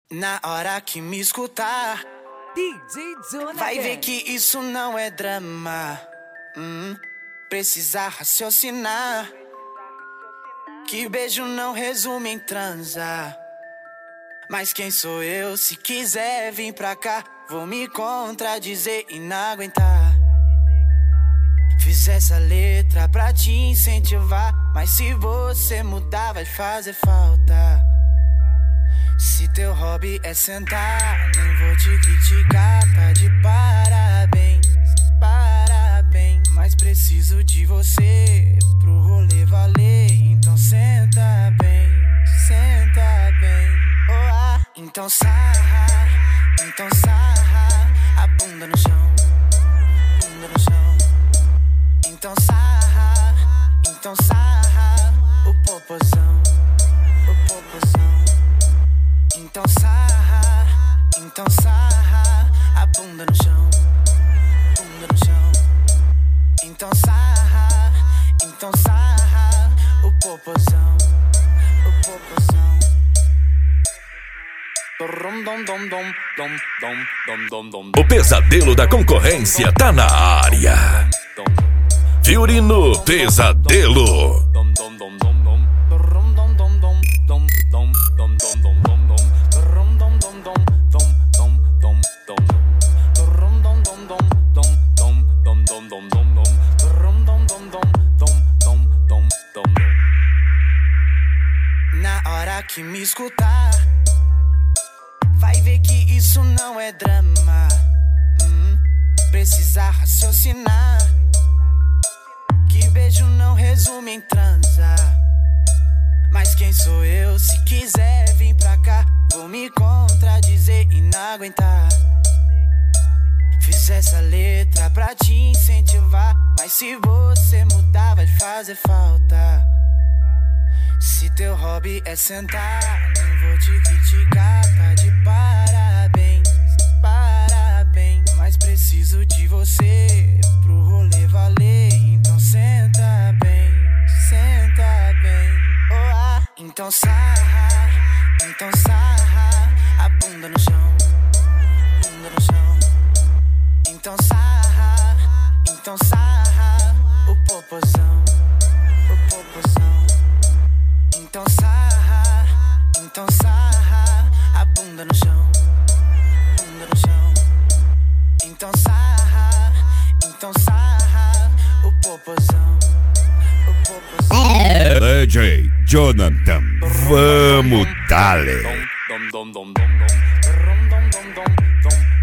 Na hora que me escutar, DJ Jonathan vai ver que isso não é drama. Precisa raciocinar, que beijo não resume em transar. Mas quem sou eu? Se quiser vir pra cá, vou me contradizer e não aguentar. Fiz essa letra pra te incentivar, mas se você mudar vai fazer falta. Se teu hobby é sentar, nem vou te criticar, tá de parabéns, parabéns. Mas preciso de você pro rolê valer, então senta bem, oh, ah. Então sarra a bunda no chão, bunda no chão. Então sarra o popozão, o popozão. Então sarra a bunda no chão, bunda no chão. Então sarra o popozão, o popozão. O pesadelo da concorrência tá na área. Fiorino Pesadelo. Na hora que me escutar, vai ver que isso não é drama. Precisa raciocinar, que beijo não resume em transar. Mas quem sou eu? Se quiser vir pra cá, vou me contradizer e não aguentar. Fiz essa letra pra te incentivar, mas se você mudar vai fazer falta. Se teu hobby é sentar, nem vou te criticar, tá de parabéns, parabéns. Mas preciso de você pro rolê valer, então senta bem, oh, ah. Então sarra a bunda no chão, bunda no chão. Então sarra o popozão, o popozão. Então sarra a bunda no chão, bunda no chão. Então sarra o popozão, o popozão. DJ Jonathan, vamos dale.